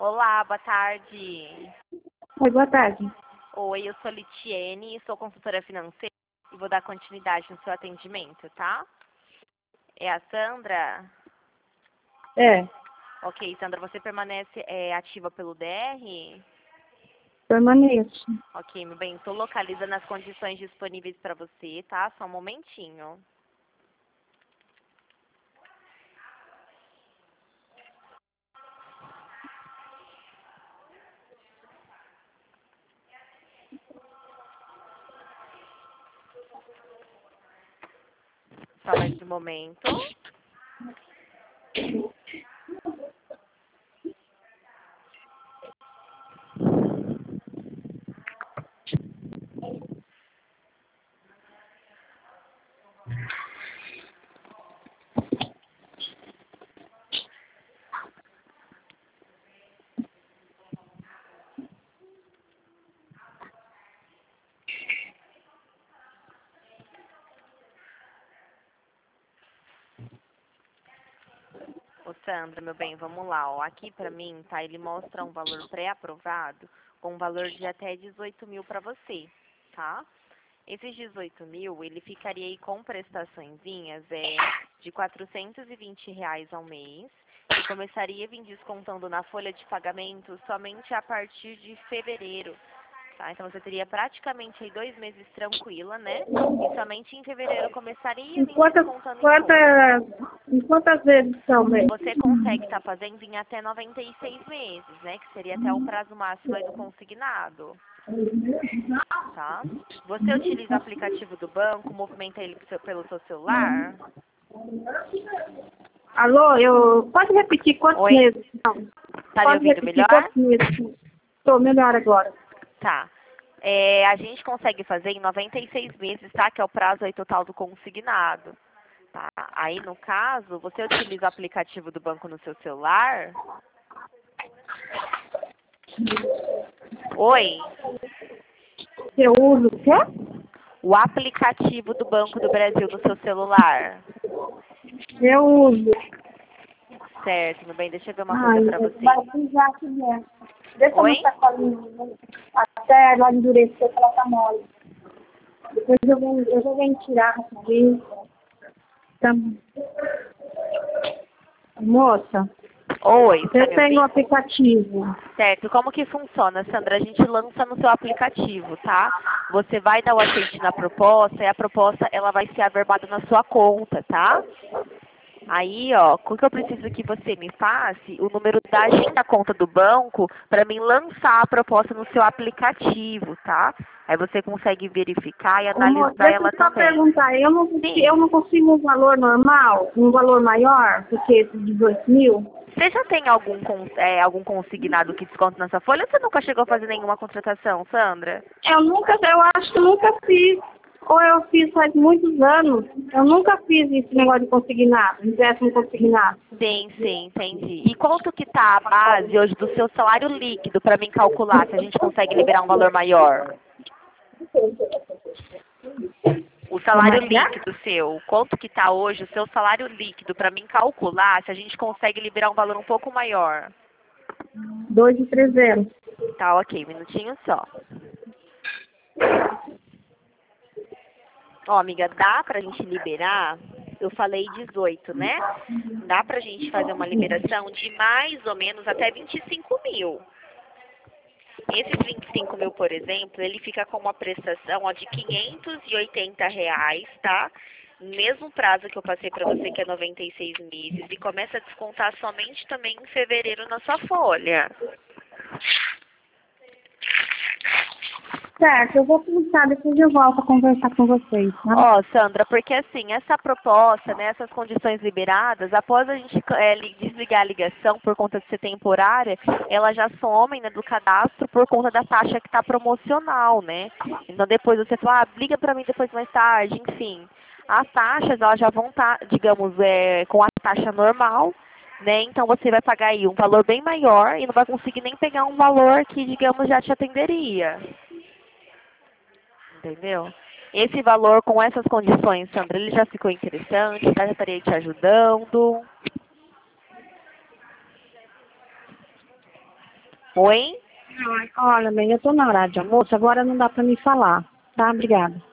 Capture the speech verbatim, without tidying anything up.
Olá, boa tarde. Oi, boa tarde. Oi, eu sou Litiene, sou consultora financeira e vou dar continuidade no seu atendimento, tá? É a Sandra? É, Ok, Sandra, você permanece é, ativa pelo D R? permaneço. Ok, meu bem, estou localizando as condições disponíveis para você, tá? Só um momentinho. Só mais um momento. Ô, Sandra, meu bem, vamos lá. Ó. Aqui para mim, tá? Ele mostra um valor pré-aprovado com um valor de até dezoito mil para você, tá? Esses dezoito mil, ele ficaria aí com prestaçõezinhas é, de quatrocentos e vinte reais ao mês e começaria a vir descontando na folha de pagamento somente a partir de fevereiro, tá? Então você teria praticamente aí dois meses tranquila, né? E somente em fevereiro começaria a Em vir quantas, descontando em folha. quantas, em quantas vezes são mesmo? Você consegue estar fazendo em até noventa e seis meses, né? Que seria até o prazo máximo aí do consignado, tá? Você utiliza o aplicativo do banco, movimenta ele pro seu- pelo seu celular? Alô, eu, pode repetir quantos Oi? meses são? Tá me Pode ouvindo repetir melhor? quantos meses? Estou melhor agora. Tá. É, a gente consegue fazer em noventa e seis meses, tá? Que é o prazo aí total do consignado. Tá? Aí, no caso, você utiliza o aplicativo do banco no seu celular? Oi? Eu uso o quê? O aplicativo do Banco do Brasil no seu celular? Eu uso. Certo, meu bem, deixa eu ver uma coisa Ai, pra você. vai precisar aqui dentro. Deixa Oi? no sacolinho, até ela endurecer, que ela tá mole. Depois eu venho, eu já venho tirar rapidinho. Tá. Moça, Oi, você tá eu me tenho o ouvindo? aplicativo. Certo, como que funciona, Sandra? A gente lança no seu aplicativo, tá? Você vai dar o aceite na proposta e a proposta ela vai ser averbada na sua conta, tá? Aí, ó, o que eu preciso que você me passe o número da agenda da conta do banco para mim lançar a proposta no seu aplicativo, tá? Aí você consegue verificar e Ô, moço, analisar deixa eu ela só também. perguntar, eu não, Sim. eu não consigo um valor normal, um valor maior do que esse de dois mil? Você já tem algum, cons- é, algum consignado que desconta nessa folha ou você nunca chegou a fazer nenhuma contratação, Sandra? Eu nunca, eu acho que nunca fiz, ou eu fiz faz muitos anos, eu nunca fiz esse negócio de consignado, empréstimo consignado. Sim, sim, entendi. E quanto que tá a base hoje do seu salário líquido para mim calcular se a gente consegue liberar um valor maior? O Como salário é que é? líquido seu, quanto que tá hoje o seu salário líquido para mim calcular se a gente consegue liberar um valor um pouco maior? Dois de trezentos. Tá, ok, um minutinho só. Ó, amiga, dá pra gente liberar, eu falei dezoito, né? Dá pra gente fazer uma liberação de mais ou menos até vinte e cinco mil. Esses vinte e cinco mil, por exemplo, ele fica com uma prestação ó, de quinhentos e oitenta reais, tá? Mesmo prazo que eu passei para você, que é noventa e seis meses, e começa a descontar somente também em fevereiro na sua folha. Certo, eu vou pensar, depois eu volto a conversar com vocês, tá? Ó, Sandra, porque assim, essa proposta, né, essas condições liberadas, após a gente é, li- desligar a ligação por conta de ser temporária, ela já some, né, do cadastro por conta da taxa que está promocional, né? Então depois você fala, ah, liga para mim depois mais tarde, enfim. As taxas, elas já vão estar, digamos, é, com a taxa normal, né? Então você vai pagar aí um valor bem maior e não vai conseguir nem pegar um valor que, digamos, já te atenderia. Entendeu? Esse valor com essas condições, Sandra, ele já ficou interessante, já estaria te ajudando. Oi? Ai, olha, bem, eu tô na hora de almoço, agora não dá pra me falar. Tá? Obrigada.